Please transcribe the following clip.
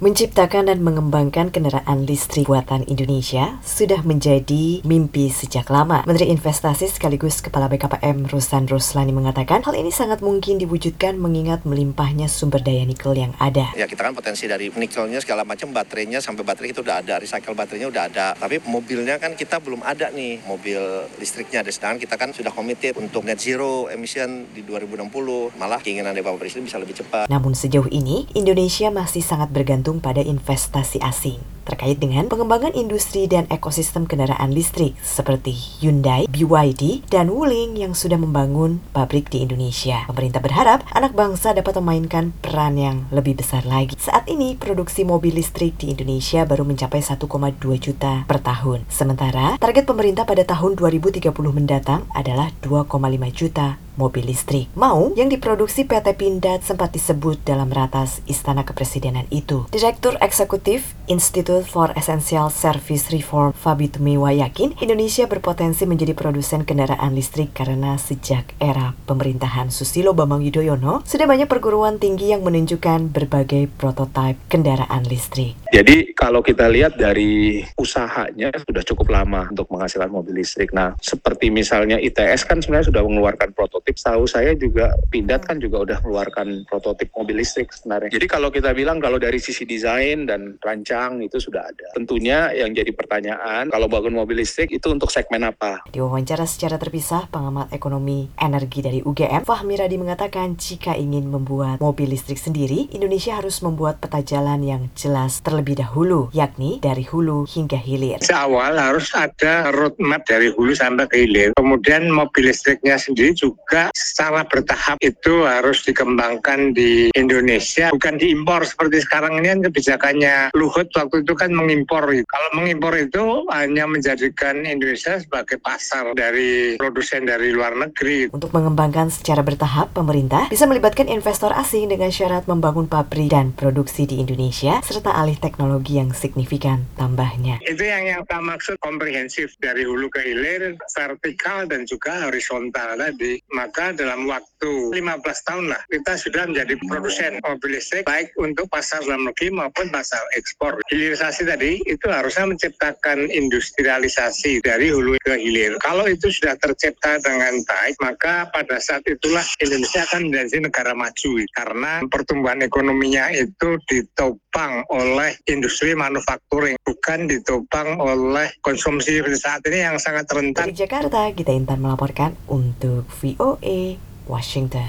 Menciptakan dan mengembangkan kendaraan listrik buatan Indonesia sudah menjadi mimpi sejak lama. Menteri Investasi sekaligus Kepala BKPM Ruslan Ruslani mengatakan hal ini sangat mungkin diwujudkan mengingat melimpahnya sumber daya nikel yang ada. Ya kita kan potensi dari nikelnya segala macam, baterainya sampai baterai itu udah ada, recycle baterainya udah ada. Tapi mobilnya kan kita belum ada nih, mobil listriknya. Sedangkan kita kan sudah committed untuk net zero emission di 2060. Malah keinginan dari Bapak Presiden bisa lebih cepat. Namun sejauh ini Indonesia masih sangat bergantung pada investasi asing terkait dengan pengembangan industri dan ekosistem kendaraan listrik seperti Hyundai, BYD, dan Wuling yang sudah membangun pabrik di Indonesia. Pemerintah berharap anak bangsa dapat memainkan peran yang lebih besar lagi. Saat ini produksi mobil listrik di Indonesia baru mencapai 1,2 juta per tahun. Sementara target pemerintah pada tahun 2030 mendatang adalah 2,5 juta mobil listrik. Mau yang diproduksi PT Pindad sempat disebut dalam ratas Istana Kepresidenan itu. Direktur Eksekutif Institute for Essential Service Reform Fabi Tumewa yakin Indonesia berpotensi menjadi produsen kendaraan listrik karena sejak era pemerintahan Susilo Bambang Yudhoyono sudah banyak perguruan tinggi yang menunjukkan berbagai prototipe kendaraan listrik. Jadi kalau kita lihat dari usahanya sudah cukup lama untuk menghasilkan mobil listrik. Nah, seperti misalnya ITS kan sebenarnya sudah mengeluarkan prototip. Tahu saya juga Pindad kan juga udah mengeluarkan prototip mobil listrik sebenarnya. Jadi kalau kita bilang kalau dari sisi desain dan rancang itu sudah ada. Tentunya yang jadi pertanyaan kalau bangun mobil listrik itu untuk segmen apa? Di wawancara secara terpisah, pengamat ekonomi energi dari UGM, Fahmi Radi mengatakan jika ingin membuat mobil listrik sendiri, Indonesia harus membuat peta jalan yang jelas terlebih dahulu, yakni dari hulu hingga hilir. Seawal harus ada roadmap dari hulu sampai ke hilir. Kemudian mobil listriknya sendiri juga secara bertahap itu harus dikembangkan di Indonesia, bukan diimpor seperti sekarang ini kan kebijakannya Luhut waktu itu kan mengimpor. Kalau mengimpor itu hanya menjadikan Indonesia sebagai pasar dari produsen dari luar negeri. Untuk mengembangkan secara bertahap, pemerintah bisa melibatkan investor asing dengan syarat membangun pabrik dan produksi di Indonesia serta alih teknologi yang signifikan tambahnya. Itu yang kita maksud komprehensif dari hulu ke hilir, vertikal dan juga horizontal tadi. Maka dalam waktu 15 tahun lah kita sudah menjadi produsen mobil listrik baik untuk pasar dalam negeri maupun pasar ekspor. Hilirisasi tadi itu harusnya menciptakan industrialisasi dari hulu ke hilir. Kalau itu sudah tercipta dengan baik, maka pada saat itulah Indonesia akan menjadi negara maju karena pertumbuhan ekonominya itu ditopang oleh industri manufacturing, bukan ditopang oleh konsumsi seperti saat ini yang sangat rentan. Dari Jakarta, Gita Intan melaporkan untuk VOA Washington.